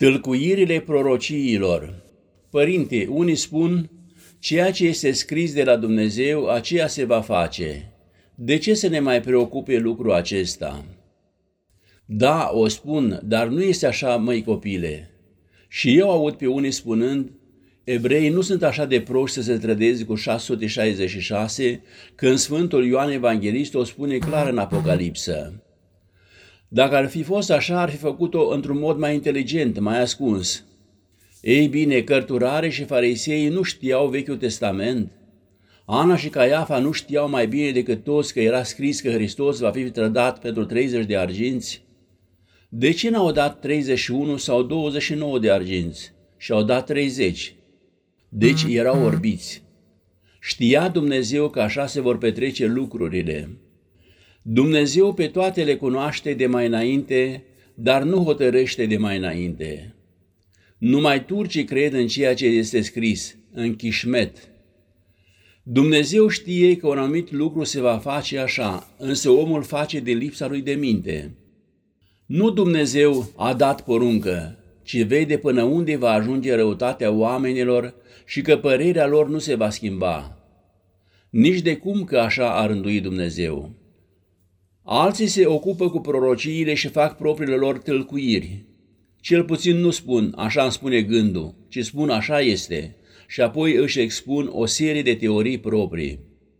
Tâlcuirile prorociilor. Părinte, unii spun, ceea ce este scris de la Dumnezeu, aceea se va face. De ce să ne mai preocupe lucrul acesta? Da, o spun, dar nu este așa, măi copile. Și eu aud pe unii spunând, evreii nu sunt așa de proști să se trădeze cu 666, când Sfântul Ioan Evanghelist o spune clar în Apocalipsă. Dacă ar fi fost așa, ar fi făcut-o într-un mod mai inteligent, mai ascuns. Ei bine, cărturare și fariseii nu știau Vechiul Testament. Ana și Caiafa nu știau mai bine decât toți că era scris că Hristos va fi trădat pentru 30 de arginți. De ce n-au dat 31 sau 29 de arginți și au dat 30? Deci erau orbiți. Știa Dumnezeu că așa se vor petrece lucrurile. Dumnezeu pe toate le cunoaște de mai înainte, dar nu hotărăște de mai înainte. Numai turcii cred în ceea ce este scris, în Chișmet. Dumnezeu știe că un anumit lucru se va face așa, însă omul face din lipsa lui de minte. Nu Dumnezeu a dat poruncă, ci vede până unde va ajunge răutatea oamenilor și că părerea lor nu se va schimba. Nici de cum că așa a rânduit Dumnezeu. Alții se ocupă cu prorociile și fac propriile lor tâlcuiri. Cel puțin nu spun, așa îmi spune gândul, ci spun așa este și apoi își expun o serie de teorii proprii.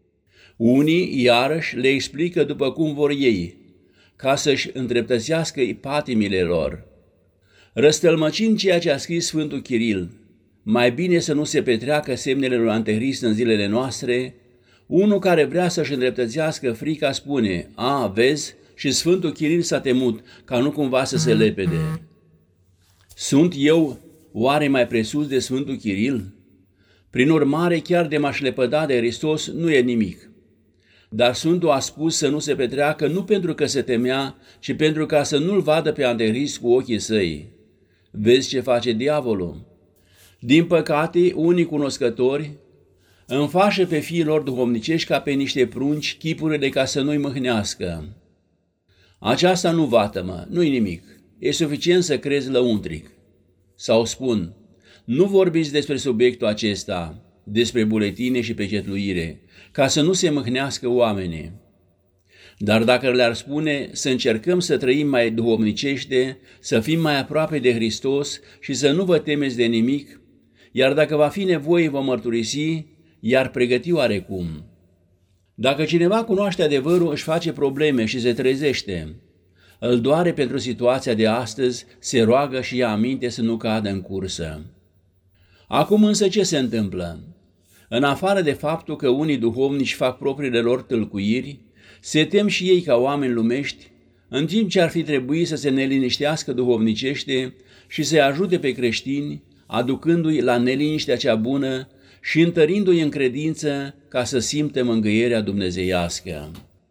Unii, iarăși, le explică după cum vor ei, ca să-și îndreptățească patimile lor. Răstălmăcind ceea ce a scris Sfântul Chiril, mai bine să nu se petreacă semnele lui Antichrist în zilele noastre, unul care vrea să-și îndreptățească frica spune, vezi, și Sfântul Chiril s-a temut ca nu cumva să se lepede. Sunt eu oare mai presus de Sfântul Chiril? Prin urmare, chiar de m-aș lepăda de Hristos nu e nimic. Dar Sfântul a spus să nu se petreacă nu pentru că se temea, ci pentru ca să nu-l vadă pe Antichrist cu ochii săi. Vezi ce face diavolul? Din păcate, unii cunoscători înfașă pe fiii lor duhovnicești ca pe niște prunci chipurile ca să nu-i mâhnească. Aceasta nu vată-mă, nu-i nimic, e suficient să crezi lăuntric. Sau spun, nu vorbiți despre subiectul acesta, despre buletine și pecetluire, ca să nu se mâhnească oamenii. Dar dacă le-ar spune să încercăm să trăim mai duhovnicește, să fim mai aproape de Hristos și să nu vă temeți de nimic, iar dacă va fi nevoie vă mărturisi, iar pregăti oarecum. Dacă cineva cunoaște adevărul, își face probleme și se trezește. Îl doare pentru situația de astăzi, se roagă și ia aminte să nu cadă în cursă. Acum însă ce se întâmplă? În afară de faptul că unii duhovnici fac propriile lor tâlcuiri, se tem și ei ca oameni lumești, în timp ce ar fi trebuit să se neliniștească duhovnicește și să-i ajute pe creștini, aducându-i la neliniștea cea bună și întărindu-i în credință ca să simtă mângâierea dumnezeiască.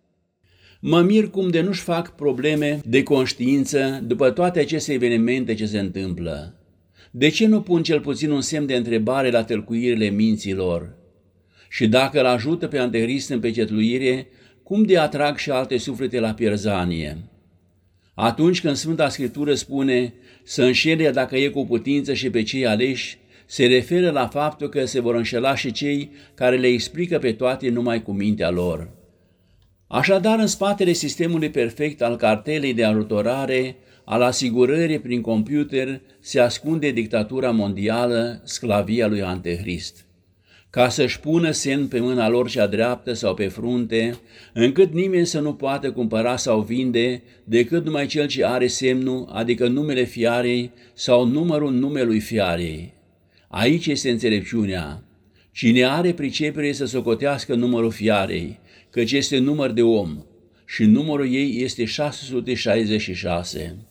Mă mir cum de nu-și fac probleme de conștiință după toate aceste evenimente ce se întâmplă. De ce nu pun cel puțin un semn de întrebare la tălcuirile minților? Și dacă îl ajută pe Antichrist în pecetluire, cum de atrag și alte suflete la pierzanie? Atunci când Sfânta Scriptură spune să înșele dacă e cu putință și pe cei aleși, se referă la faptul că se vor înșela și cei care le explică pe toate numai cu mintea lor. Așadar, în spatele sistemului perfect al cartelei de ajutorare, al asigurării prin computer, se ascunde dictatura mondială, sclavia lui Antichrist. Ca să-și pună semn pe mâna lor cea dreaptă sau pe frunte, încât nimeni să nu poată cumpăra sau vinde decât numai cel ce are semnul, adică numele fiarei sau numărul numelui fiarei. Aici este înțelepciunea. Cine are pricepere să socotească numărul fiarei, căci este număr de om și numărul ei este 666.